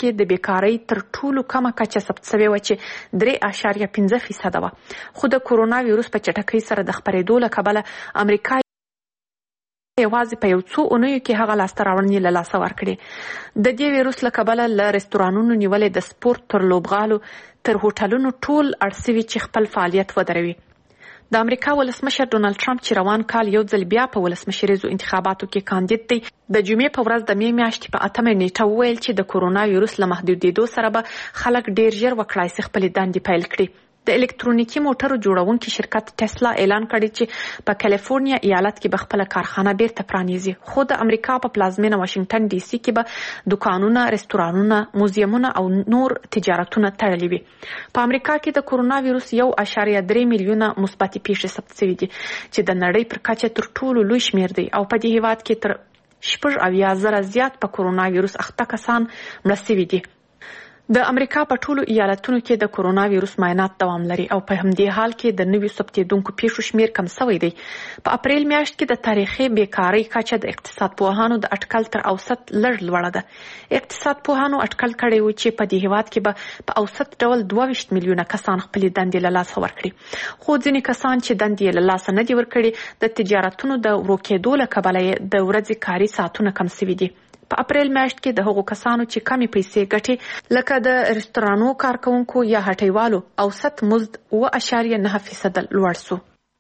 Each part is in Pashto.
کې د بیکارۍ تر ټولو کمه کچه ثبت شوې وه چې 3.5% وه. خو د کورونا ویروس په چټکۍ سره د خپرېدو له کبله امریکا یوازې په یو څو اونیو کې هغه لاسته راوړنې له لاسه ورکړې. د دې ویروس له کبله له رستورانونو نیولې د سپورت تر لوبغالو تر هوټلونو ټول اړ سوي چې خپل فعالیت ودروي. د امریکا ولسمشر ډونالد ټرمپ چې روان کال یو ځل بیا په ولسمشریزو انتخاباتو کې کاندید دی، د جمعې په ورځ د می میاشتې په 8 نیټه وویل چې د کورونا ویروس له محدودېدو سره به خلک ډیر ژر وکړای شي خپلې دندې پیل کړي. د الکترونیکي موټرو جوړونکي شرکت ټسلا اعلان کړی چې په کالیفورنیا ایالت کې به خپل کارخانه بیرته پرانیزي، خو د امریکا په پلازمینه واشنگټن ډي سي کې به دکانونه، رستورانونه، موزیمونه او نور تجارتونه تړلي وي. په امریکا کې د کورونا ویروس 1.3 میلیونه مثبتې پیښې ثبت شوي دي چې د نړۍ پر کچه تر ټولو لوی شمیر دی، او په دې هیواد کې تر 80,000 زیات په کورونا ویروس اخته کسان مړه شوي دي. د امریکا په ټولو ایالتونو کې د کورونا ویروس معاینات دوام لري او په همدې حال کې د نویو ثبتېدونکو پیښو شمیر کم شوی دی. په اپریل میاشت کې د تاریخي بیکارۍ کچه د اقتصاد پوهانو د اټکل تر اوسط لږ لوړه ده. اقتصاد پوهانو اټکل کړی و چې په دې هیواد کې به په اوسط ډول 22 میلیونه کسان خپلې دندې له لاسه ورکړي، خو ځینې کسان چې دندې یې له لاسه نه دي ورکړي د تجارتونو د ورو کېدو له کبله یې د ورځې کاري ساعتونه کم شوي دي. په اپریل میاشت کې د هغو کسانو چې کمې پیسې ګټي لکه د رستورانو کارکونکو یا هټیوالو اوسط مزد 2.9% لوړ سو.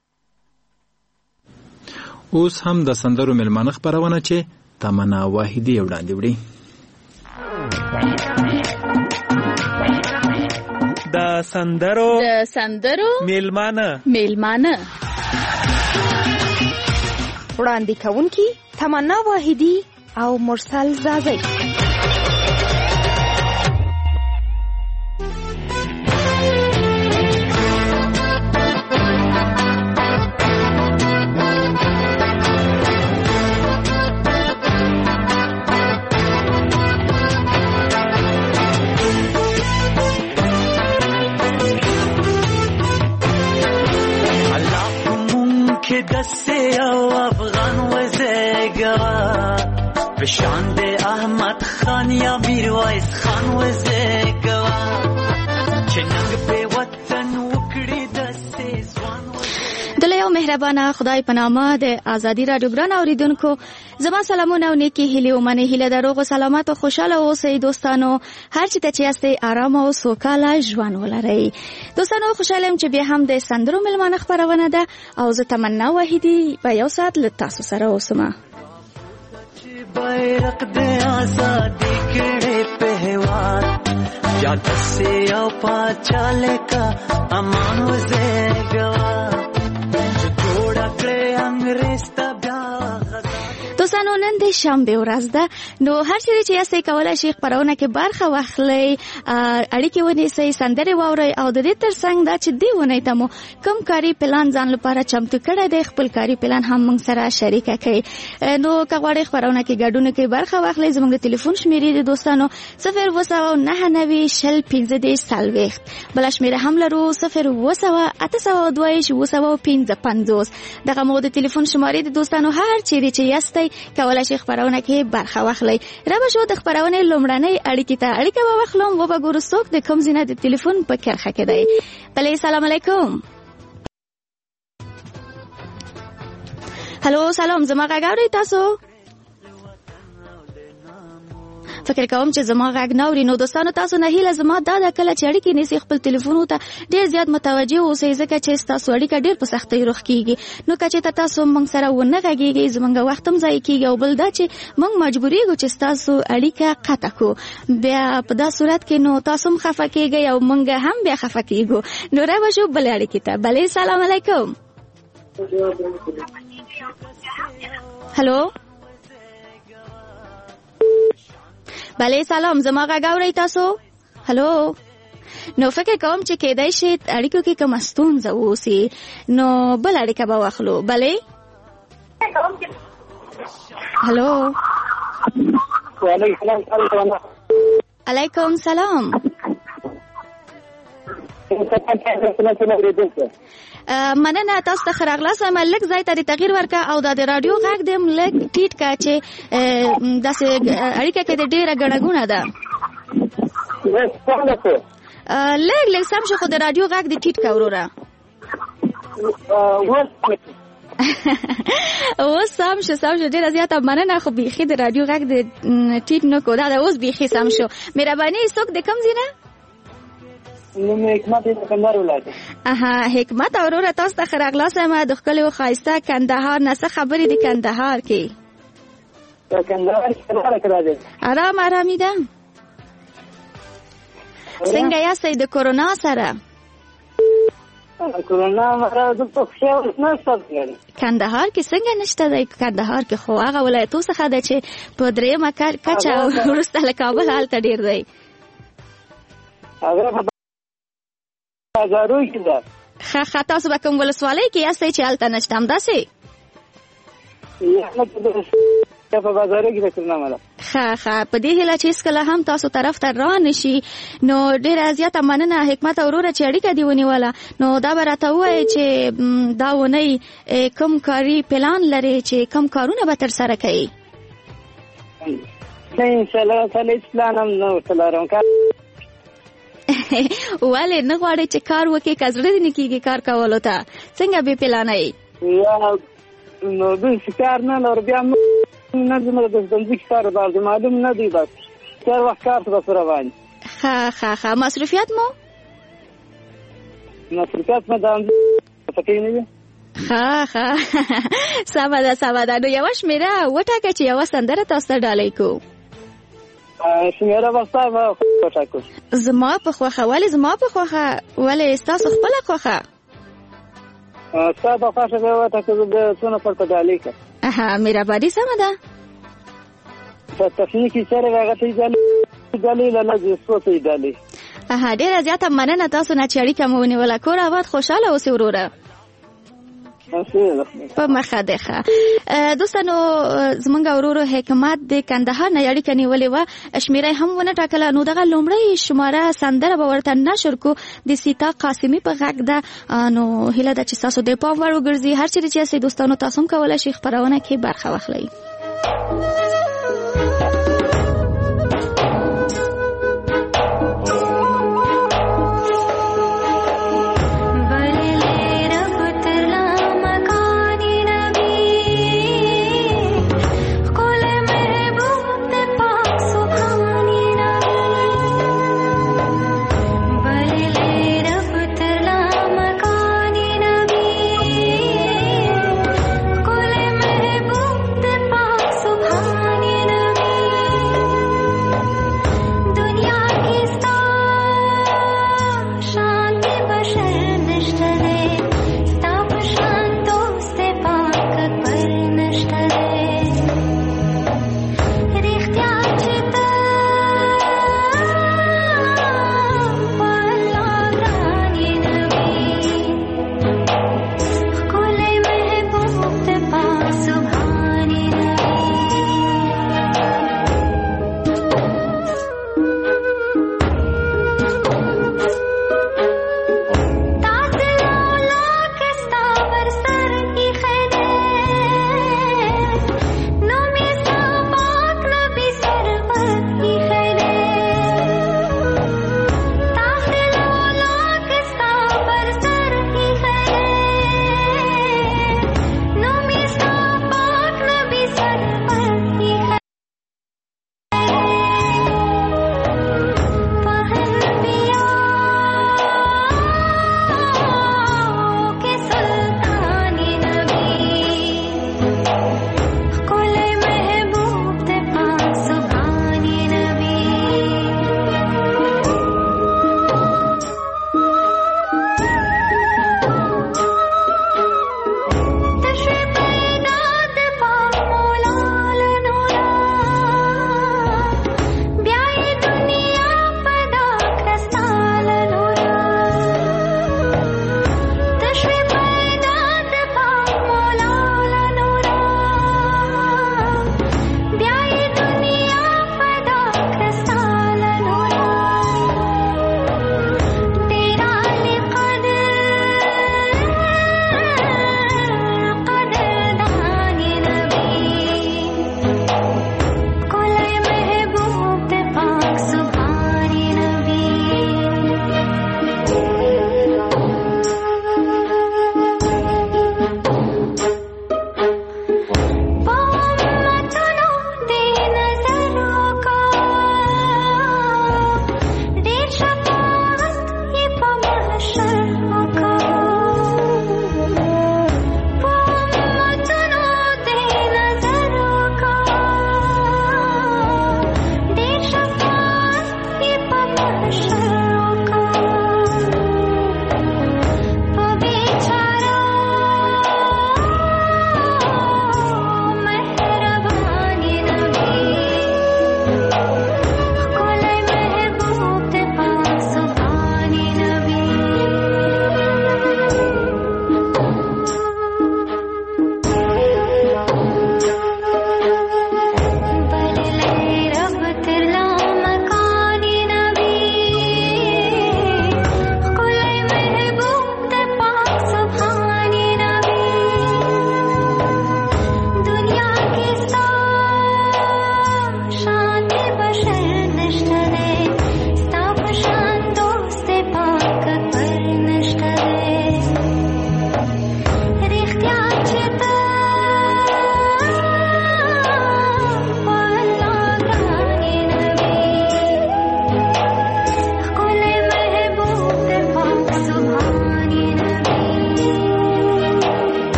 اوس هم د سندرو مېلمانه خپرونه چې تمنا واحدي وړاندې وړي. د سندرو مېلمانه وړاندې کوونکي تمنا واحدي او مرسل زازی. الله ممکن دسته او افغان وزگا بشان ده احمد خان یا میرویس خان وزگوا چننگ په وطن وکړي د سیزوان. د یو مهربانه خدای په نامه د ازادي رادیو ګران اوریدونکو زما سلامونه او نیکی هیله ومنه. هیله د روغ او سلامت او خوشاله اوسئ دوستانو، هر چی ته چې یاستئ آرام او سوکاله ژوند ولرئ. دوستانو خوشاله یم چې بیا هم د سندرو مېلمانه خپرونه ده او زه تمنا واحدي په یو ساعت له تاسو سره اوسم. بیرق د آزادی کړه په هواد یا دسه او پاچاله کا امان وزګوا جوړ کړه انګريز ته بیا. دوستانو نن د شنبه ورځ ده، نو هر چیرې چې یاستئ کولی شئ خپرونه کې برخه واخلئ، اړیکې ونیسئ، سندرې واورئ او د دې ترڅنګ دا چې دې اونۍ ته مو کوم کاري پلان ځان لپاره چمتو کړی دی خپل کاري پلان هم موږ سره شریکه کړئ. نو که غواړئ خپرونه کې ګډون کې برخه واخلئ، زموږ د ټلیفون شمیرې د دوستانو 029904040، بله شمیره هم لرو 080822055. دغه مو د ټلیفون شمارې د دوستانو هر چیرې چې یاستئ کولی شئ خپرونه کې برخه واخلئ. را به شو د خپرونې لومړنۍ اړیکې ته اړیکه واخلم و به ګورو څوک د کوم ځای نه د ټلیفون په کرښه کې دی. بلې سلام علیکم. هلو سلام، زما غږ اورئ تاسو؟ فکر کوم چې زما غږ نه اوري. نو دوستانو تاسو نه هیله زما دا ده کله چې اړیکې نیسئ خپل ټلیفونو ته ډېر زیات متوجه اوسئ، ځکه چې ستاسو اړیکه ډېر په سختۍ رخ کېږي. نو که چېرته تاسو موږ سره ونه غږېږئ زموږ وخت هم ضایع کېږي، او بل دا چې موږ مجبورېږو چې ستاسو اړیکه قطع کړو. بیا په دا صورت کې نو تاسو هم خفه کېږئ او موږ هم بیا خفه کېږو. نو را به شو بلې اړیکې ته. بلې سلام علیکم. هلو بله سلام، زما غږ اورئ تاسو؟ هلو. نو فکر کوم چې کېدای شي اړیکو کې کومه ستونزه واوسي، نو بل اړیکه به واخلو. بلې هلو. علیکم سلام. مننه، تاسو ته ښه راغلاست. لږ ځای ته د تغییر ورکړه او دا د راډیو غږ دې هم لږ ټیټ کړه چې داسې اړیکه کې د ډېره ګڼه ګوڼه ده. لږ سم شو خو د رادیو غږ دې ټیټ کا وروره اوس سم شو ډېره زیاته مننه خو بیخي د رادیو غږ دې ټیټ نه کو دا اوس بیخي سم شو مهرباني څوک د کم ځای نه نوم حکمت د کندهار ولایت حکمت وروره تاسو ته ښه راغلاست ما د ښکلي او ښایسته کندهار نه څه خبرې د کندهار کې کندهار کې راځي آرامي ده څنګه یاستئ د کورونا سره کورونا مرض په خیال نشته کندهار کې څنګه نشته دی کندهار کې خو هغه ولایتو څخه ده چې په درېیمه کچه وروسته له کابل هلته ډېر دی هغه بازارو کې ده ښه تاسو به کوم ولسوالۍ کې یاستئ چې هلته نشته همداسې په بازارو کې ده ښه په دې هیله چې هېڅکله هم تاسو طرف ته را نشي نو ډېره زیاته مننه حکمت وروره چې اړیکه دې ونیوله نو دا به راته ووایې چې دا اونۍ کوم کاري پلان لرې چې کوم کارونه به ترسره کوئ انشاءالله هیڅ پلان هم نه ورته لرم ولې نه غواړئ چې کار وکړئ که زړه دې نه کېږي کار کولو ته څنګه بې پلانه یې نو داسې کار نه لرو بیا نه زموږ د ځمکې کار باندې معلوم نه دی بس هر وخت کار ته بس روان ښه مصروفیت مو مو دا پکې نه وي ښه سمه ده نو یوه شمېره وټاکئ چې یوه سندره تاسو ته ډالۍ کوو شمېره به ستا به وټاکو زما په خوښه ولې زما په خوښه ولې ستاسو خپله خوښه ستا په خوښه به وټاکو د څونه پرته ډالۍ کړه مهرباني سمه ده په تخنیکي سره هغه ته ډالۍ له لږ څه ډالۍ ډېره زیاته مننه تاسو نه چې اړیکه مو ونیوله کور آباد خوشحاله اوسئ وروره په مخه ده ښه دوستانو زمونږ ورورو حکمت د کندهار نه اړیکه نیولې وه شمېره هم ونه ټاکله نو دغه لومړۍ شماره سندره به ورته نشر کو د سیتا قاسمي په غږ ده نو هیله ده چې تاسو د پام وړ وګرځي هر چیرې چې یاستئ دوستانو تاسو هم کولی شئ خپرونه کې برخه واخلئ पाक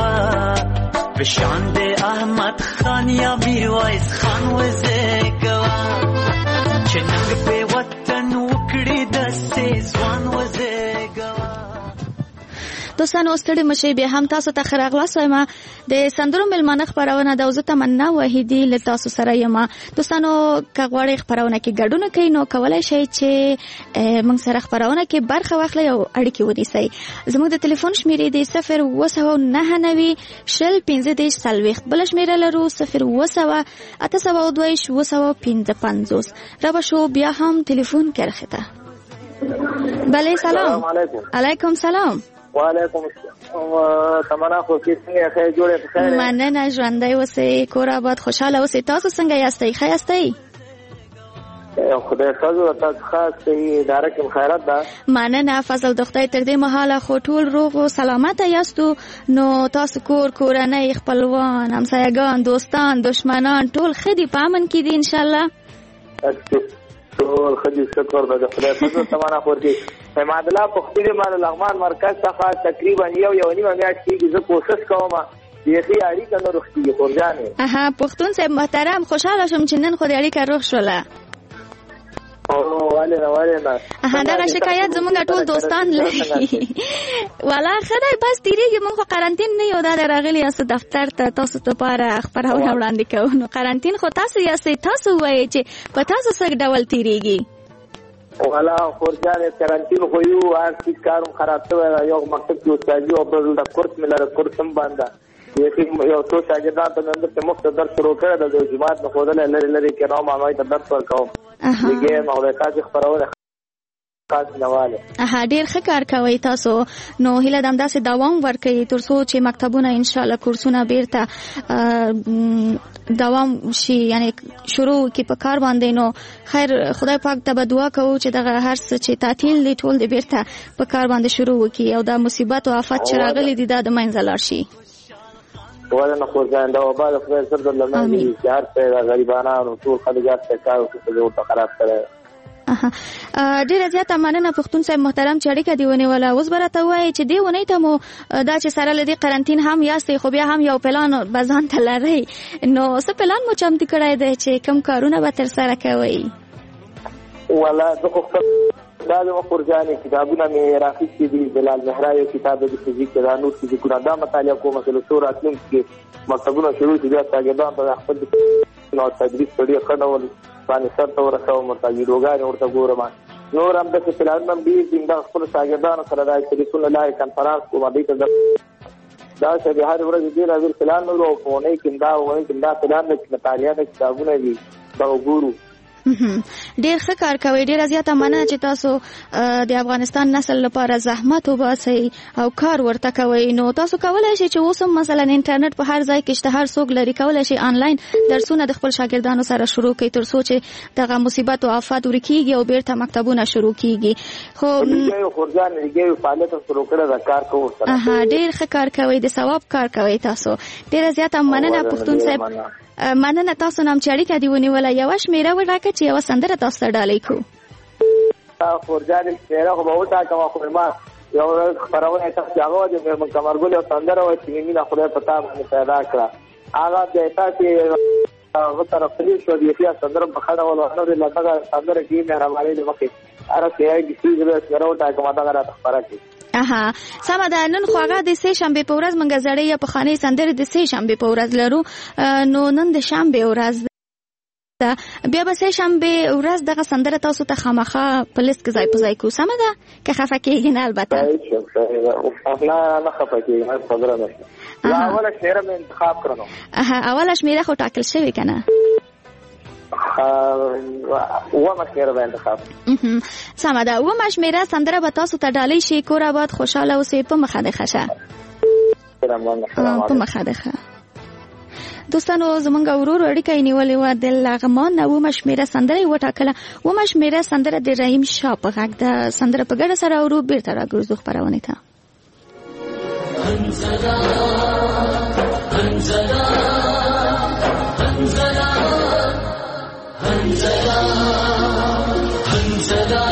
بشان د احمد خان یا میرویس خان وزګوا چې ننګ په وطن وکړي د سیزوان وزګوا. دوستانو ستړي مشي به هم تاسو ته خراغلاس وایم د سندرو ملمانه خبرونه د وزته تمنا وحیدی له تاسو سره یم. دوستانو کغواړي خبرونه کې ګډون کوي نو کولای شئ چې موږ سره خبرونه کې برخه واخلئ او اړیکې ونیسئ. زموږ د ټلیفون شمیرې دی 0 شل 15 سلويخ بل شمیره لرو 0 802 را شو بیا هم ټلیفون کرخته. بله سلام علیکم. سلام وعلیکم السلام. تمنا خو کې څنګه ښه جوړه بخیر. مننه ژوندۍ اوسئ، کور آباد، خوشاله اوسئ. تاسو څنګه یاستئ؟ ښه یاستئ؟ خدای تاسو ته خاص اداره کې خیرات ده. مننه فضل د خدای تر دې مهاله خو ټول روغ او سلامت یاستو. نو تاسو کورنۍ، خپلوان، همسایگان، دوستان، دشمنان ټول خدي په امن کې دي ان شاء الله. ټول خدي شکر د خدای فضل تمنا خورتي. حماد الله پختون مان لغمان مرکز څخه تقریبا یو نیمه میاشت کې زه کوشش کوم یخي اړیکه نو رختي خورجانې. پختون صاحب محترم، خوشاله شوم چې نن خو د اړیکه روغ شوله. والله دا شکایت زمونږ ټول دوستان لري. والا خدای بس تیریږي، مونږ خو قرنټین نه یو، دا راغلی یاست دفتر ته تاسو ته لپاره خبرونه وړاندې کوو. نو قرنټین خو تاسو یاستئ، تاسو وایئ چې په تاسو څه ډول تیریږي. والا خورجان قرنټین خو یو هر کارم خراب شوی، یو مکتب کې استادي او بل د کورس ملاره کورسم باندې یو څو شاګردان ته نن د مفت درس شروع کړی د جماعت نه خودل لري کې نو ما ته درس ورکوم. لګي نو د کاج خبرونه کاج نواله. ډیر ښه کار کوي تاسو. نو هیله دم داسې دوام ورکړي تر څو چې مکتبونه ان شاء الله کورسونه بیرته دوام شي، یعنی شروع کی په کار باندې. نو خیر خدای پاک ته دعا کوو چې دغه هر څه چې تعطیل دي ټول دې بیرته په کار باندې شروع وکړي او دا مصیبت او آفت چې راغلي دي دا د منځه لاړ شي. ولنه خورجان دا وبال خدای سر د لمنې جهار ته غریبانو ټول خلګات ته کار وکړي او خراب کړي. ډیره زیاته مننه پښتون صاحب محترم چې اړیکه دی ونیوله. اوس برته وایي چې دی ونی ته مو دا چې سره لدی قرنټین هم یاستئ خو بیا هم یو پلان بزان ته لرئ. نو څه پلان مو چمتو کړی دی چې کوم کارونه به تر سره کوئ؟ والله زه خو دا د خورجانې کتابونه مې راخیستي دي. جلال مهرا یو کتاب د فزیک دا نور فزیکونه دا مطالعه کوم چې څو راتلونکي کې مکتبونه شروع شي بیا شاګردان ته خپل نو تدریس پرې خنول باندې سر ته ورسوم مرتاجي روغان ورته ګورم. نور هم د پلان هم دي د خپل شاګردانو سره د ټلیفون لای کانفرنس کوم دی ته دا چې د هر ورځ دی راځي پلان نو په نه کې دا پلان د مطالعه د کتابونه دي دا وګورو. ډیر ښه کار کوي. ډیر زیاته مننه چې تاسو د افغانستان نسل لپاره زحمت وباسئ او کار ورته کوي. نو تاسو کولای شئ چې اوس هم مثلا انټرنیټ په هر ځای کې شته، هر څوک لري، کولای شي آنلاین درسونه د خپل شاګردانو سره شروع کړي تر څو چې دغه مصیبت او آفات ورکیږي او بیرته مکتبونه شروع کیږي. خو یو خورجان لګي فعالیت شروع کړه دا کار کوو سره. ډیر ښه کار کوي، د ثواب کار کوي تاسو. ډیر زیاته مننه پښتون صاحب. مننه تاسو نام چې اړیکه دی ونیوله. یو شمیره وراکه چې یو سندره تاسو ته ډالۍ کو. خورجان شمیره خو به وټاکم خو ما یو خبرونه تاسو هغه د کمرګل او سندره و چې مینا خدای پتا باندې پیدا کړه. هغه د تاسو هغه طرف ته شو دی چې سندره په خړه ولونه د لږه سندره کې مهرباني د مخې اره کې چې سیګره وټاکم دا غره خبره کې. سمه ده. نن خو هغه د سه شنبه په ورځ منګه زړې یا په خانه سندره د سه شنبه په ورځ لرو. نو نن د شنبه ورځ ده، بیا به سه شنبه ورځ دغه سندره تاسو ته خامخا په لیست کې ځای په ځای کو. سمه ده که خفه کېږئ نه؟ البته نه خفه کېږم خبره نه. اوله شمیره مې انتخاب کړنو. اوله شمیره خو ټاکل شوې که نه؟ اومه شمیره به انتخاب. سمه ده. اومه شمیره سندره به تاسو ته ډالۍ شي. کور آباد، خوشاله اوسئ. په مخه دې ښه شه. په مخه دې ښه. دوستانو زمونږ ورور اړیکه یې نیولې وه د لغمان نه. اومه شمیره سندره یې وټاکله. اومه شمیره سندره د رحیم شاه په غږ ده. سندره په ګډه سره اورو. بیرته راګرځو خپرونې ته. انزلا انزلا انزلا انزلا انزلا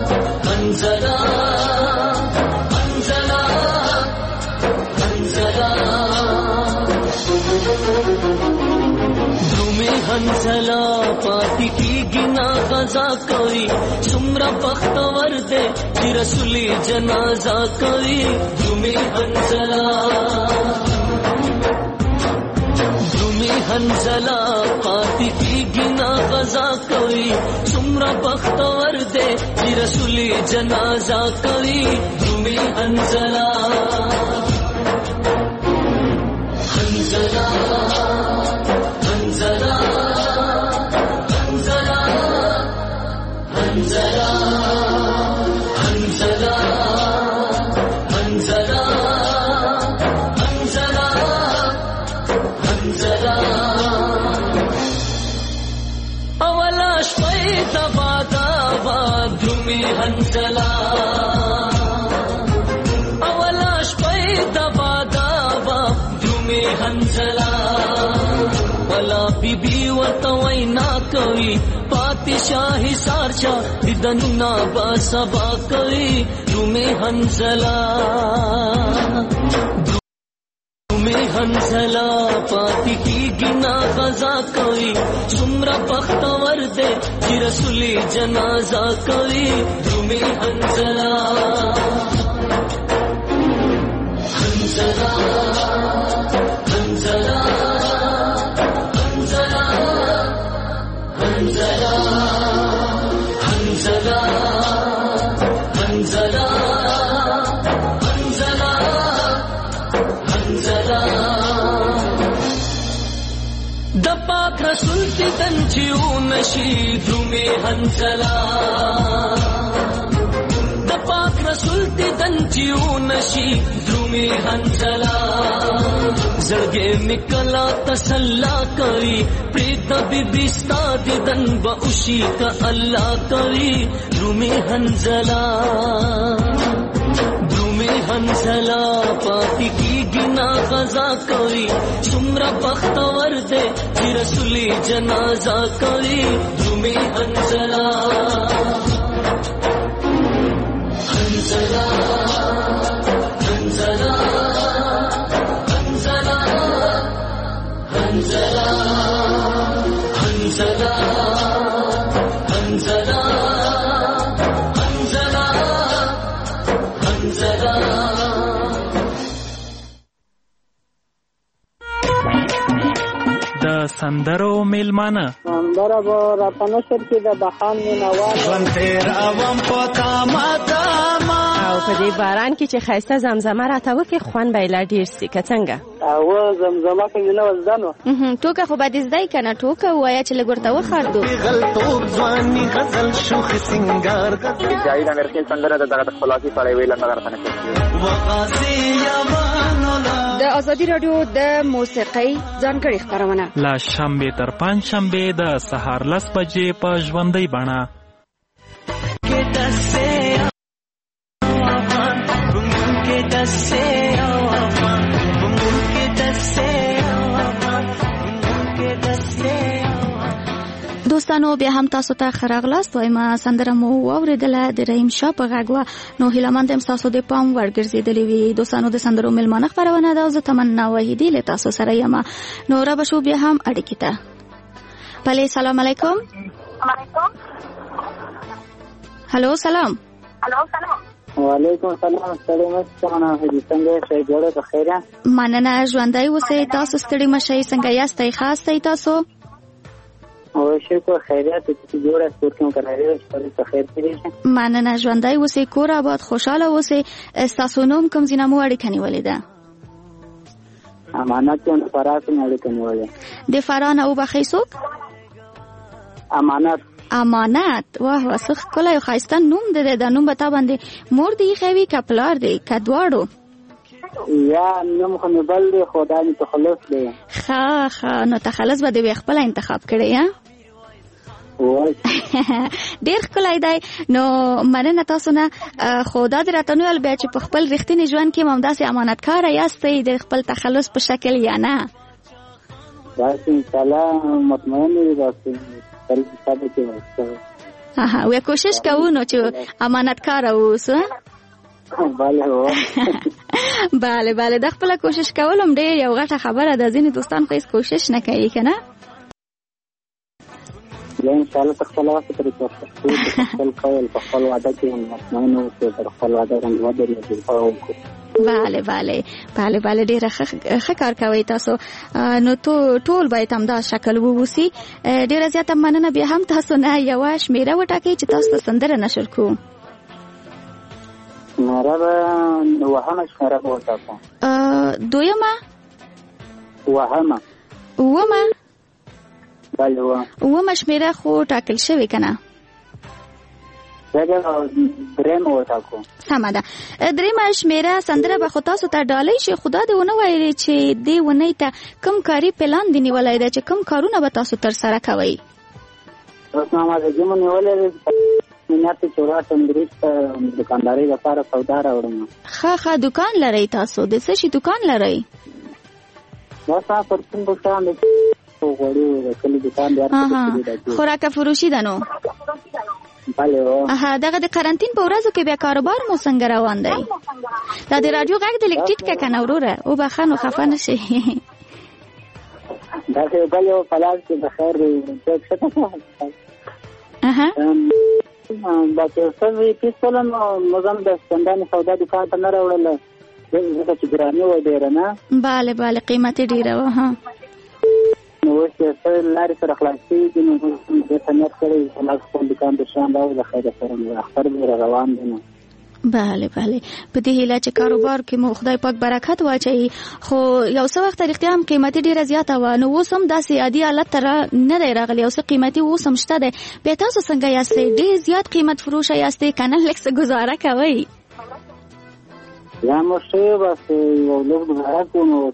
انزلا انزلا انزلا درومي هنزلا پاتې کیږي نا غزا کوي څومره بختور دی چې رسولي جنازه کوي درومي هنزلا هنزلا پاتې کیږي نا غزا کوي څومره بختور دی چې رسولي جنازه کوي درومي هنزلا هنزلا هنزلا هنزلا هنزلا هنزلا هنزلا هنزلا اولا شپې دبا دبا درومي هنزلا اولا شپې دبا دبا درومي هنزلا ولا بیبي ورته وینا کوي پاتې شاهي سارچا ددننا با سبا کوي درومي هنزلا هنزلا پاتې کیږي نا غزا کوي څومره بختور دی چې رسولي جنازه کوي درومي هنزلا هنزلا هنزلا هنزلا هنزلا هنزلا هنزلا د پاک رسول دیدن چې ونشي درومي هنزلا د پاک رسول دیدن چې ونشي درومي هنزلا زړګې میکلا تسلا کوي پرېږد بیبي ستا دیدن به وشي که الله کوي درومي هنزلا هنزلا پاتې کیږي نا غزا کوي څومره بختور دی چې رسولي جنازه کوي درومي هنزلا هنزلا هنزلا هنزلا هنزلا هنزلا هنزلا د سندرو میلمانه سندره به را په نشر کې د بخان مینوال ژوند تېر اوم په تاما تاما او په دې باران کې چې ښایسته زمزمه راته وکړي خوند به یې لا ډېر سي که څنګه او زمزمه کې مې نه وزده نو ټوکه خو به دې زده یې که نه ټوکه ووایه چې لږ ورته وخاندو غلطوب ځواني غزل شوخ سنګار جاهد امرخیل سندره د دغه د خپلواکۍ په اړه یې ویله نظر ته نشي د ازادي راډیو د موسیقۍ ځانګړې خپرونه لا شنبې تر پنجشنبې د سهار 10 بجې په ژوندۍ بڼه دوستانو بیا هم تاسو ته ښه راغلاست وایم سندره مو واورېدله د رحیم شاه په غږ وه نو هیله مند یم ستاسو د پام وړ ګرځېدلې وي دوستانو د سندرو میلمانه خپرونه ده او زه تمنا وحیدي له تاسو سره یم نو رابه شو بیا هم اړیکې ته پلې سلام علیکم هلو سلام وعلیکم السلام ستړي مشه څنګه شئ جوړه په خیره مننه ژوندی اوسئ تاسو ستړي مشئ څنګه یاستئ ښه استئ تاسو او شکر خیریت چې جوړه سپور کوم کراوي په خیر کې مننه ژوندی اوسئ کور آباد خوشاله اوسئ تاسو نوم کوم ځای مو اړیکه نیولې ده امانت ته فرات نه اړیکه نیولې د فرانه او بخې څوک امانت واه وسخ کله یو خایسته نوم ده د نوم بتا باندې مور دی خوي کپلار دی کدواړو یا نوم خو نه بل دی خدای می تخلص دی ښه نو تخلص به دی خپل انتخاب کړی یا ډیر ښکلی دی نو مننه تاسو نه خدا دې راته نویل بیا چې په خپل رښتیني ژوند کې همداسې امانتکاره یاستئ د خپل تخلص په شکل یا نه داسې انشاءالله مطمئن وي داسې وی کوشش کوو نو چې امانتکاره اوسو bale bale د خپل کوشش کولم ډېر یو غټه خبره ده ځینې دوستان خو هیڅ کوشش نه کوي کنه ان شاء الله خپل وخت پرې خپل کول په خپل وعده کې مطمئن اوسئ پر خپل وعده باندې ودرېږئ bale ډېر ښه کار کوي تاسو نو ټول باید همدا شکل ووسی ډېره زیاته مننه بیا هم تاسو نه یوه شمیره وټاکئ چې تاسو ته سندره نشر کوو شمیره به وهمه شمیره به وټاکو دویمه وهمه بله اومه شمیره خو ټاکل شوې که نه درېیمه وټاکو سمه ده درېیمه شمیره سندره به خو تاسو ته ډالۍ شي خو دا دې ونه ویلې چې دې اونۍ ته کوم کاري پلان دې نیولی دی چې کوم کارونه به تاسو ترسره کوئ روزنامه‌نګاري مو نیولې ده مینات چې وراتم درېسته دکاندارۍ لپاره سودا راوړم ښه دکان لرئ تاسو د څه شي دکان لرئ بس پرچون بشان خوراک فروشي ده نو دغه د قرنطین په ورځو کې بیا کاروبار مو څنګه روان دی دا د راډیو غږ د لیک ټیټ که کنه وروره وبخښه نو خفه نه شي دا چې بل یو پلاس کې بخیر دی دا چې څه پیسونه مزم د ستندانې سودا دکان ته نه راوړله ځکه چې ګراني وه ډېره نه bale قیمت یې ډېره وه نو اوس یې څه لارې سره خلاصې دي نو بېرته نیت کړی خلاص خپل دکان د شان راوړو د خیره سره نو اختر مې روان دی نو bale په دې هیله چې کاروبار کې مو خدای پاک برکت واچوي خو یو څه وخت رښتیا هم قیمتي ډېره زیاته وه نو اوس هم داسې عادي حالت ته نه دی راغلی یو څه قیمتي اوس هم شته دی بیا تاسو څنګه یاستئ ډېر زیات قیمت فروشه یاستئ که نه لږ څه ګزاره کوئ یا مو ښه بس یو لږ ګزاره کوو نو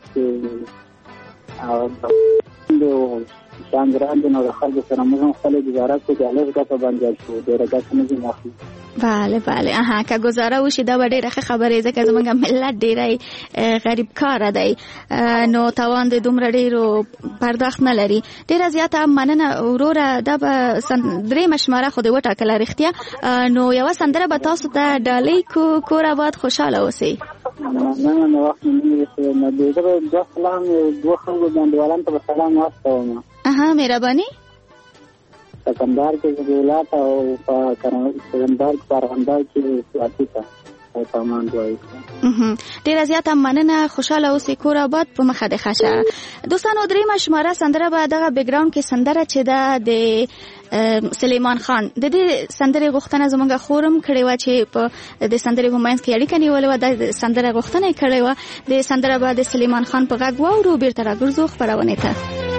شان ګران دی نو د خلکو سره موږ هم خپله ګزاره کوو چې لږ ګټه باندې شو ډېره ګټه نه ځینې اخلو bale که گزاره وشي دا به ډېره ښه خبرې ځکه زموږ ملت ډېری غریب کاره دی نو تاوان د دومره ډېرو پرداخت نه لري ډېره زیاته مننه وروره دا به درېیمه شماره خو دې وټاکله رښتیا نو یوه سندره به تاسو ته ډالۍ کور آباد خوشحاله اوسئ نه وخت نه زه به دوه سلام دوه خلکو بانډوالانو ته به سلام واستوم مهرباني په کندهار کې زګولات او په کندهار کې پارغندار کې سواتی ته او سامان دوی ډېره زیاته مننه خوشحاله اوسئ کور آباد په مخه د ښه دوستانو درېیمه شماره سندره به دغه بیکګراونډ کې سندره چې ده د سلیمان خان د دې سندرې غوښتنه زموږ خورم کړې وه چې په د سندرې په منځ کې اړیکه نیولې وه د سندره غوښتنه یې کړې وه د سندره به د سلیمان خان په غږ واورو بېرته راګرځو خپرونې ته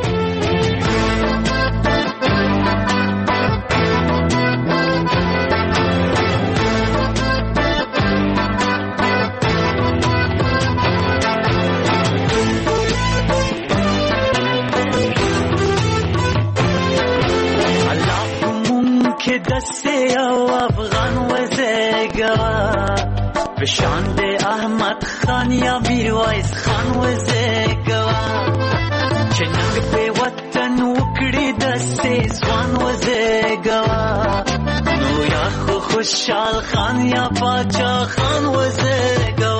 دسته او افغان وزګا بشان د احمد خان یا میرویس خان وزګا چې ننګ په وطن وکړي دسته ځوان وزګا نو یا خوشحال خان یا باچا خان وزګا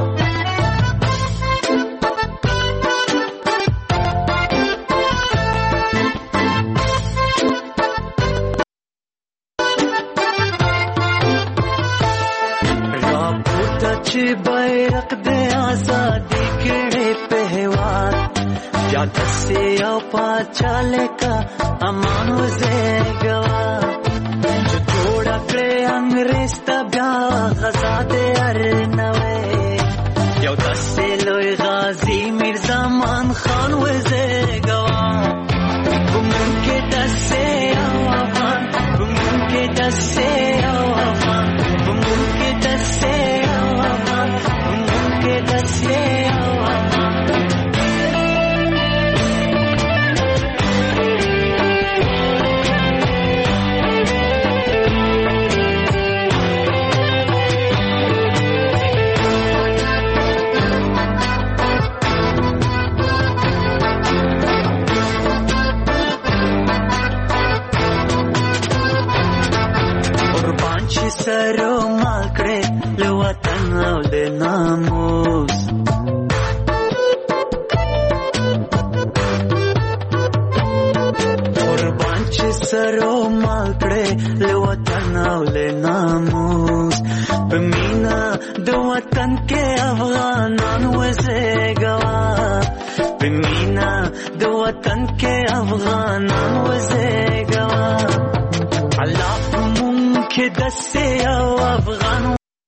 چې بیرق د آزادۍ کړې په هېواد یا دسې او پاچا لکه امان وزېږوه چې جوړه کړې انګریز ته بیا غزا د هر نوی یو دسې لوی غازي میرزمان خان وزېږوه ګمون کې دسې او افغان ګمون کې دسې او افغان ګمون کې دسې سرو مال کړې لو وطن او د ناموس قربان چې سرو مال کړې له وطن او له ناموس په مینا د وطن کې افغانان وزېږوا په مینا د وطن کې افغانان وزېږوا الله مونږ کې دسه او افغان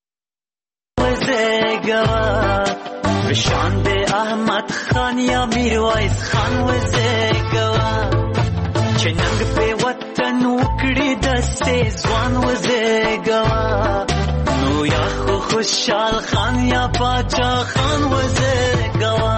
وزېږوا بشان د احمد خان یا میرویس خان وزېږوا چې ننګ په وطن وکړي دسه ځوان وزېږوا نو یا خو خوشحال خان یا باچا خان وزېږوا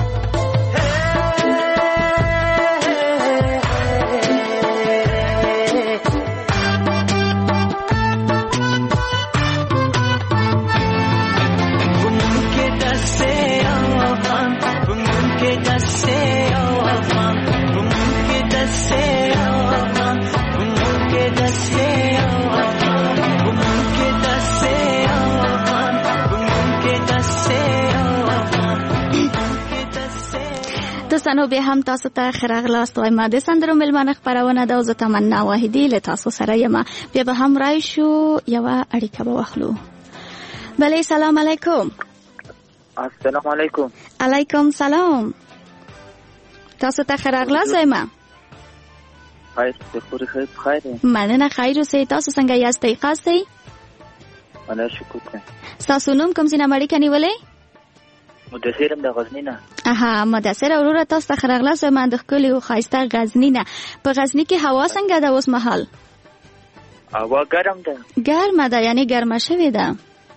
دوستانو بیا هم تاسو ته ښه راغلاست وایم. د سندرو مېلمانه خپرونه ده او زه تمنا واحدي له تاسو سره یم. بیا به هم راشو یوه اړیکه به واخلو. بله سلام علیکم. السلام علیکم. علیکم سلام. تاسو ته ښه راغلاست وایم. خیر بخوري خیر بخیر. مننه خیر اوسئ. تاسو څنګه یاستئ؟ خاصئ؟ الله شکر کوم. ستاسو نوم کوم ځای نه اړیکه نیولې؟ مدثرم د غزنی نه. اها مدثر وروره تاسو ته ښه راغلاست وایم د ښکلي او ښایسته غزني نه. په غزني کې هوا څنګه ده اوس مهال؟ هوا ګرم ده. ګرمه ده یعنې ګرمه شوې ده.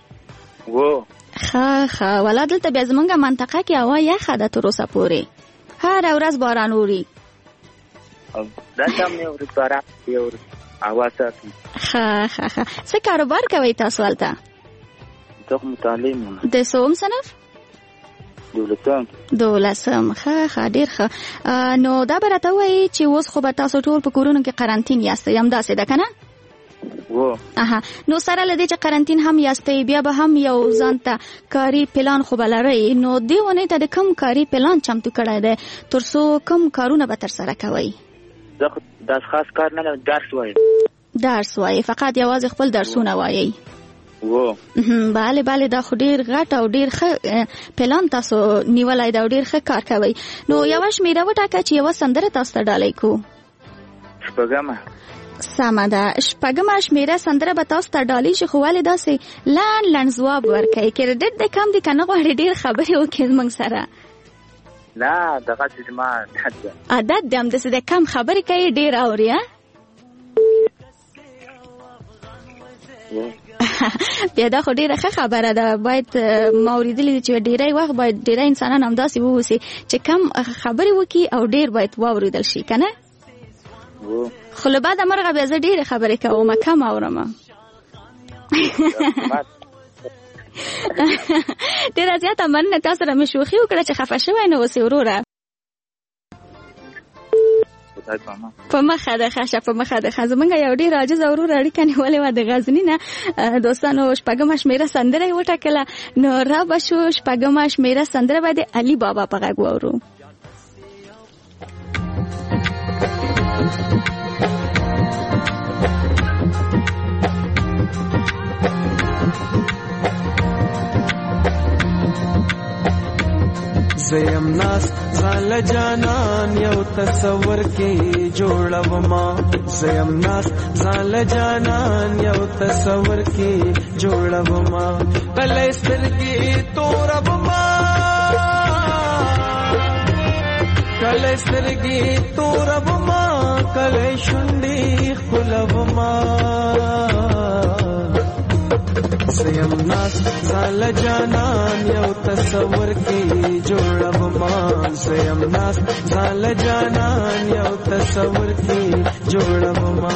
ښه ولا دلته بیا زمونږ منطقه کې هوا یخه ده تر اوسه پورې. هره ورځ باران اوري. دلته هم یو ورځ باران یو ورځ هوا ساتي. ښه څه کاروبار کوئ تاسو هلته؟ زه متعلم یم. د څوم صنف؟ دولسم. ښه ډېر ښه. نو دا به راته ووایي چې اوس خو به تاسو ټول په کورونو کې قرنطین یاستئ همداسې ده که نه؟ نو سره له دې چې قرنطین هم یاستئ بیا به هم یو ځان ته کاري پلان خو به لرئ. نو دې اونۍ ته د کوم کاري پلان چمتو کړی دی تر څو کوم کارونه به ترسره کوئ؟ زه خو داسې خاص کار نه لرم. درس وایم. درس وایي؟ فقط یوازې خپل درسونه وایي؟ بله دا خو ډیر غټ او ډیر ښه پلان تاسو نیولای دا او ډیر ښه کار کوي. نو یوه شمیره وټاکه چې یوه سندره تاسو ته ډالۍ کو. شپږمه. سمه ده. شپږمه شمیره سندره به تاسو ته ډالۍ شي خو ولې داسې لنډ ځواب ورکوئ؟ کریډټ دې کم دی که نه غواړې ډېر خبرې وکړې زموږ سره؟ نه دغسې زما عادت ده. عادت دی همداسې دی کم خبرې کوي ډېر اوري. بیا دا خو ډیره ښه خبره ده. باید ما اورېدلي دي چې ډیری وخت باید ډیری انسانان همداسې واوسي چې کم خبرې وکړي او ډیر باید واورېدل شي که نه؟ خو له بعده مرغه بیا زه ډیرې خبرې کوم کم اورم. ډیره زیاته مننه. تا سره مې شوخي وکړه چې خفه شوی نه اوسې وروره. په مخه ده ښه په مخه ده. زمونږ یو ډېر عاجزه وروره اړیکه نیولې وه د غزني نه. دوستانو شپږمه شمېره سندره یې وټاکله. نو را به شو شپږمه شمېره سندره به د علي بابا په غږ واورو. زیم ناس زال جانان یو تصور کې جوړوما. زیم ناس زال جانان یو تصور کې جوړوما. کله سترګې توربما کله سترګې توربما کله شونډې خلوما. زیم ناس زال جانان یو تصور کې جوړوما. زیم ناس زال جانان یو تصور کې جوړوما.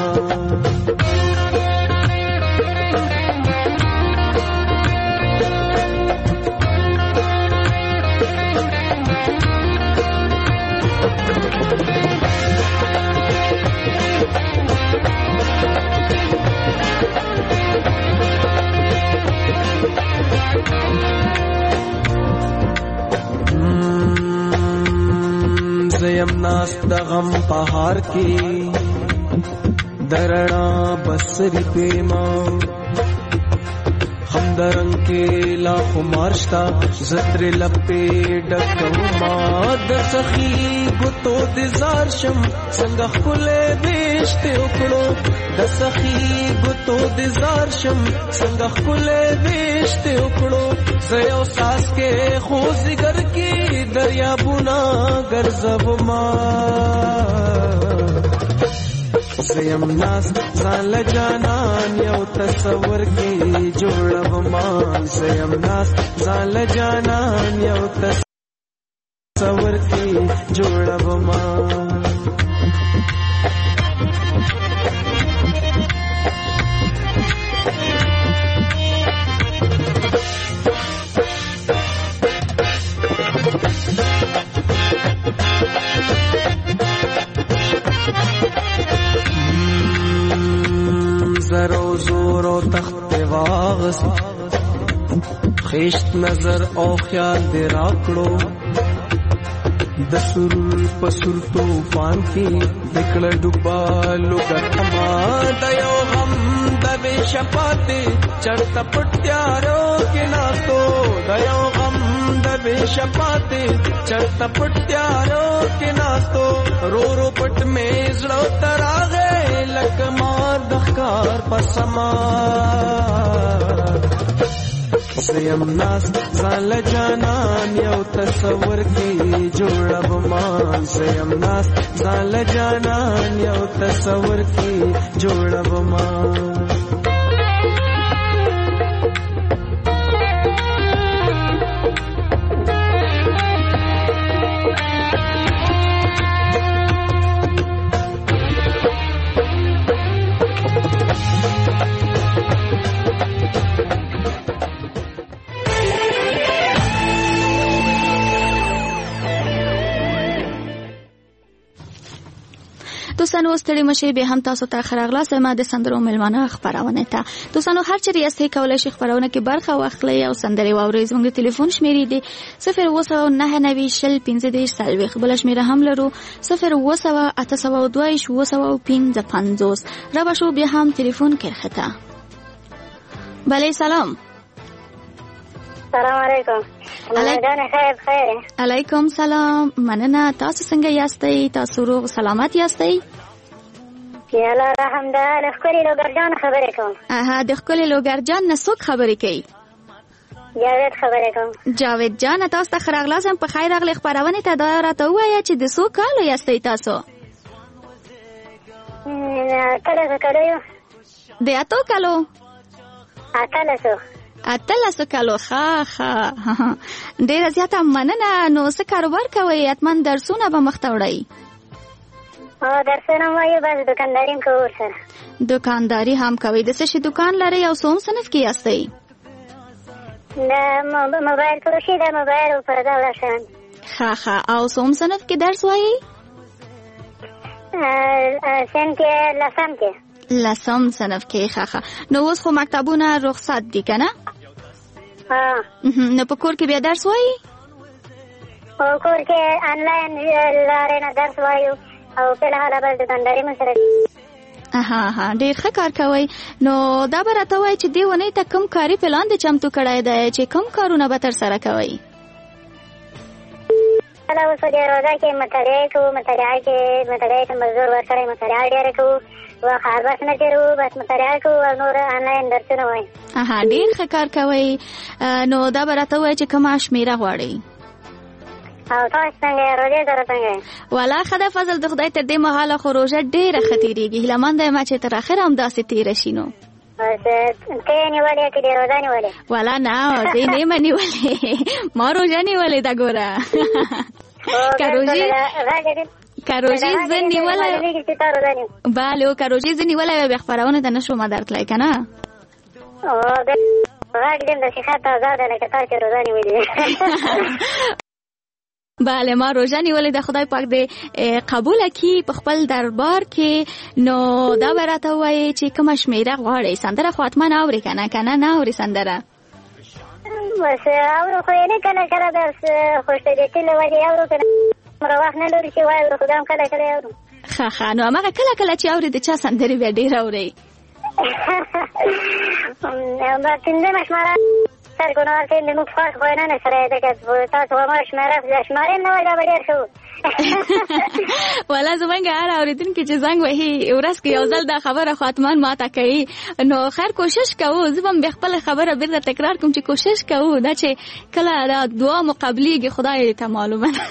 زیم ناست د غم پهار کې درنا بسری پیما هم درنګ کې لا خمارشتا زتر لپې ډکوما د سخی ګوتو د زار شم څنګه خله بهشته وکړو د سخی ګوتو د زار شم څنګه خله بهشته وکړو زيو ساس کې خو زګر کې دریابونه ګرځب ما زیم ناس ځان له جانان یو تصور کې جوړب مان زیم ناس ځان له جانان یو تصور کې جوړب مان زرو زور او تخت واغس خیشت نظر او خیال دې راکړو د سرور پسور طوفان کې دکړه ډوبالو ګټما د یو غم د بے شفاعت چرته پټیارو کې ناستو د یو غم د بے شفاعت چرته پټیارو کې ناستو رو رو پټ مې زړه تراغه لکمار دخکار پسما زیم ناس ځان له جانان یو تصور کې جوړب مان زیم ناس ځان له جانان یو تصور کې جوړب مان دوستانو ستړي مشه به هم تاسو ته خراغلاس ما د سندرو ملمانه خبرونه ته دوستانو هر چیرې یاستئ کولای شئ خبرونه کې برخه واخلئ او سندري واورئ زموږ ټلیفون شمیرې دی 029901530 بل شمیره هم لرو 0280255 را بشو بیا هم ټلیفون کرخته بله سلام السلام علیکم علیکم سلام مننه تاسو څنګه یاستئ تاسو روغ سلامت یاستئ یالا رحم ده د ښکلي لوګرجان خبرې کوم د ښکلي لوګرجان نه څوک خبرې کوي جاوید خبرې کوم جاوید جان تاسو ته خراغلاس هم په خیر راغلی خبرونه ته دا راته ووایه چې د څو کالو یاستئ تاسو کله یو د اتو کالو اتلسو کالو ښه ډېره زیاته مننه نو څه کاروبار کوئ حتمن درسونه به مخته وړئ درسونه وایو بس دکانداري هم کوو ورسره دکانداري هم کوئ د څه شي دکان لرئ او څوم صنف کې یاستئ د موبایل فروشي د موبایل او پرده وړه شیان ښه او څوم صنف کې درس وایي صنف کې لسم صنف کې ښه نو اوس خو مکتبونه رخصت دي که نه نو په کور کې بیا درس وایي په کور کې آنلاین لارې نه درس وایو او فلحاله بس دکانداري مو سره ډېر ښه کار کوئ نو دا به راته وایي چې دې اونۍ ته کوم کاري پلان دې چمتو کړی دی چې کوم کارونه به ترسره کوئ اوس په دې روزه کې مطالعه کوو مطالعه ته مزدور ورکړی مطالعه ډېره کوو خار بس نه تیرو بس مطالعه کوو او نور آنلاین درسونه وایو ډېر ښه کار کوئ نو دا به راته وایي چې کومه شمېره غواړئ او تاسو څنګه روژې سره څنګه والا ښه ده فضل د خدای تر دې مهاله خو روژه ډېره ښه تېرېږي هیلهمنده یم چې تر اخره همداسې تېره شي نو ته یې نیولې که دې روژه نیولې والا نه زه یې نیمه نیولې ما روژه نیولې ده ګوره که روژې زه نیولی بله که روژې زه نیولی بیا خپرونه ته نه شومه درتلی که نه غږ دې د صحت آزاده لکه تا چې روژه نیولې بله ما روژه نیولې د خدای پاک دې قبوله کړي په خپل دربار کې نو دا به راته ووایي چې کومه شمېره غواړئ سندره خو حتما اورې که نه نه اورې سندره بس اورو خو یې نه کله کله درس خوشتدیتي له وجې اورو که نه مره وخت نه لري چې واورو خو دا هم کله کله اورو. ښه نو هماغه کله کله چې اورې د چا سندرې بیا ډېر اورئ؟ پنځمه شماره سرګنار کې زموږ خاص خوینه نه سره ده که تاسو ما شمارې نه وای دا به ډېر ښه و. والا زمونږ هر اورېدونکي چې زنګ وهي ورځ کې یو ځل دا خبره خو حتمان ماته کوي نو خیر کوشش کوو. زه به هم بیا خپله خبره بېرته تکرار کوم چې کوشش کوو دا چې کله دا دعا مقابلېږي خدای ته معلومه ده.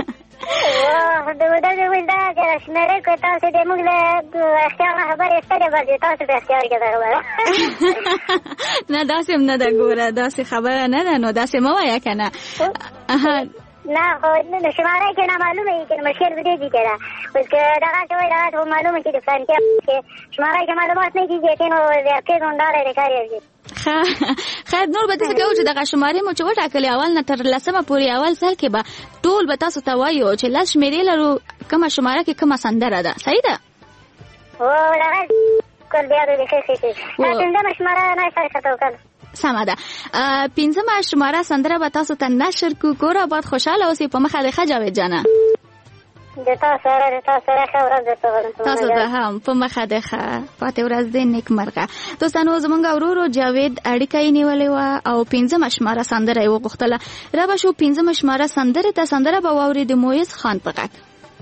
دغه ویل دا چې شمېرې کړو تاسو د موږ له اختیار نه خبرې ایستلې بلکې تاسو په اختیار کې ده خبره. نه داسې هم نه ده ګوره داسې خبره نه ده نو داسې مه وایه که نه. نه خو شماره کې نه معلومه وي که مشکل به دې کې ده اوس که دغه ته وایي دغه ته معلومه چې د فلانتیا کې شماره کې معلومات نه کېږي نو واقع غونډالی د کار یې خیر نور به داسې کوو چې دغه شمارې مو چې وټاکلې اول نه تر 10مه پورې اول سال کې به ټول به تاسو ته وایو چې 10 شمېرې لرو کومه شماره کې کومه سندره ده. صحیح ده؟ دغه کل بیا به ښه شي. دا پنځمه شماره نه سره ښه وکړه. سمه ده. 5مه شماره سندره به تاسو ته نشر کو. کور آباد خوشحاله اوسئ. په مخه د ښه جاوید جانه. د تاسو سره ښه ورځ درته غواړم. تاسو ته هم په مخه د ښه پاتې ورځ دې نیکمرغه. دوستانو زموږ ورورو جاوید اړیکه یې نیولې وه او 5مه شماره سندره یې وغوښتله. را به شو 5مه شماره سندرې ته. سندره به واورئ د مویز خان په غږ.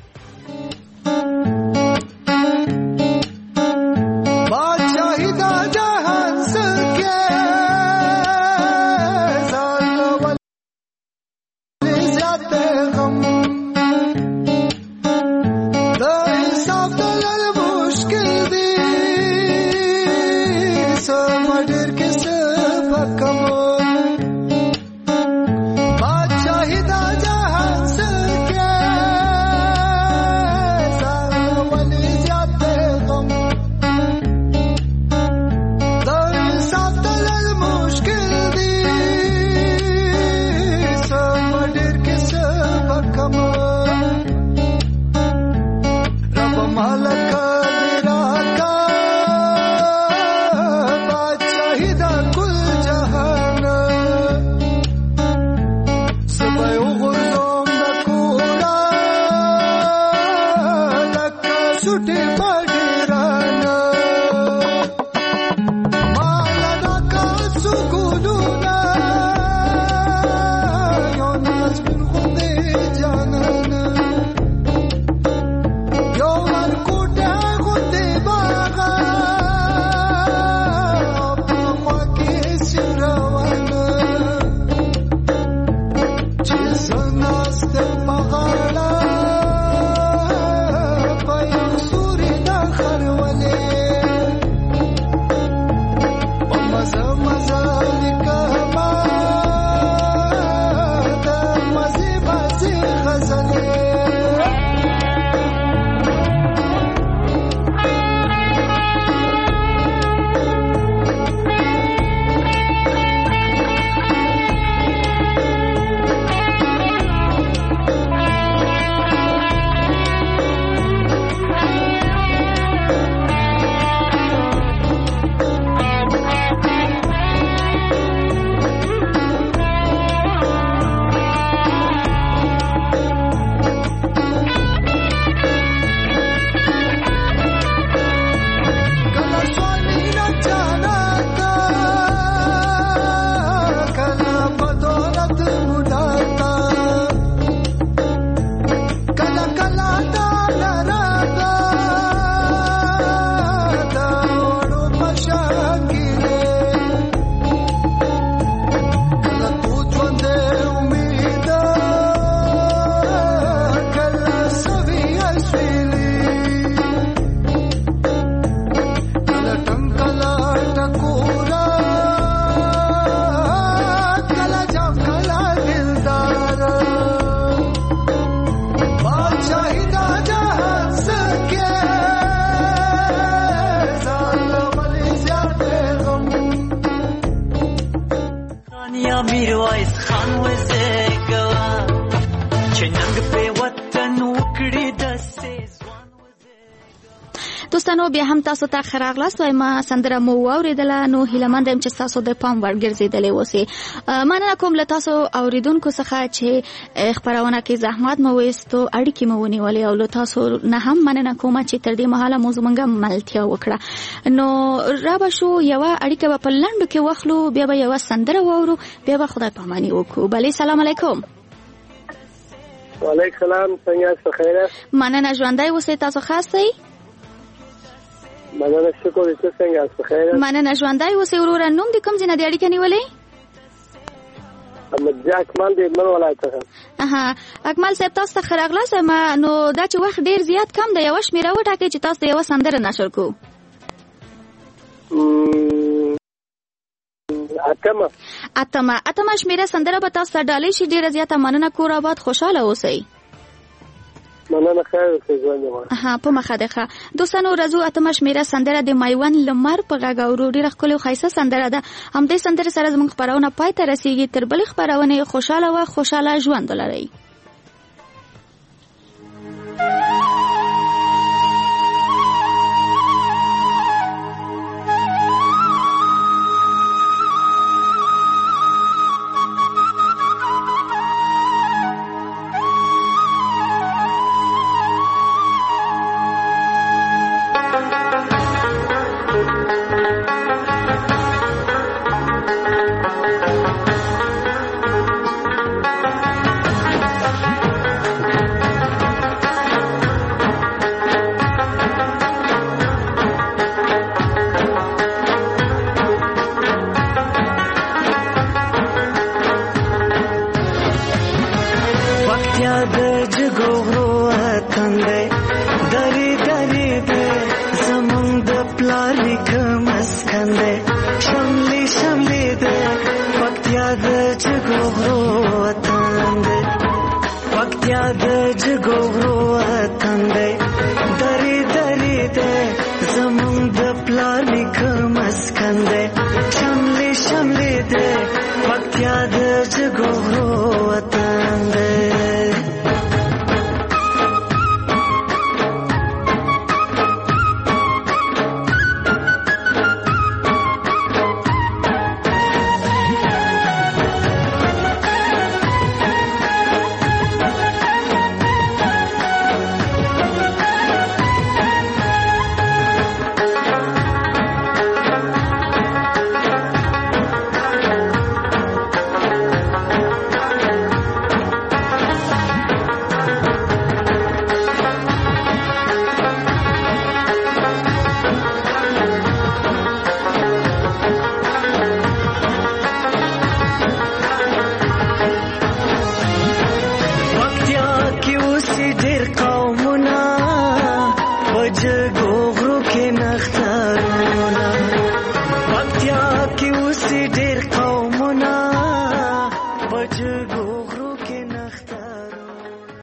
बादशाही दा जहान सके ज़ालवले ज़्यादा गम दा हिसाब दलल मुश्किल दी समझर के सब कम बादशाही दा जहान सके ज़ालवले ज़्यादा गम دوستانو بیا هم تاسو ته ښه راغلاست. ما سندره مو واورېدله، نو هیله مند یم چې تاسو د پام وړ ګرځېدلې اوسئ. مننه کوم له تاسو اوریدونکو څخه چې خپرونه کې زحمت مو وایستو، اړیکې مو ونیولې، او له تاسو نه هم مننه کوم چې تر دې مهاله مو زموږ ملتیا وکړه. نو را به شو یوه اړیکه به په لنډو کې واخلو، بیا به یوه سندره واورو، بیا به خدای پاماني وکړو. بلې سلام علیکم. وعلیکم سلام، څنګه یاست؟ بخیر یاست؟ مننه، ژوندی اوسئ. تاسو ښه یاستئ؟ مننه، شکر. ته څنګه یاست؟ بخیر یاست؟ مننه، ژوندی اوسئ. وروره نوم دې کوم ځای نه دې اړیکه نیولې؟ احمدجان اکمل دې من ولایت څخه. اکمل صاحب تاسو ته ښه راغلاست. نو دا چې وخت ډېر زیات کم دی، یوه شمېره وټاکئ چې تاسو ته یوه سندره نشر کړو. اتمه شمېره سندره به تاسو ته ډالۍ شي. ډېره زیاته مننه. کور آباد، خوشحاله اوسئ. مننه، خیر اوسئ. ژوند یې په مخه ده. ښه دوستانو، راځو اتمه شمېره سندره د میوند لمر په غږ اورو. ډېره ښکلې او ښایسته سندره ده. همدې سندرې سره زموږ خپرونه پای ته رسېږي. تر بلې خپرونې خوشحاله وه، خوشحاله ژوند ولرئ.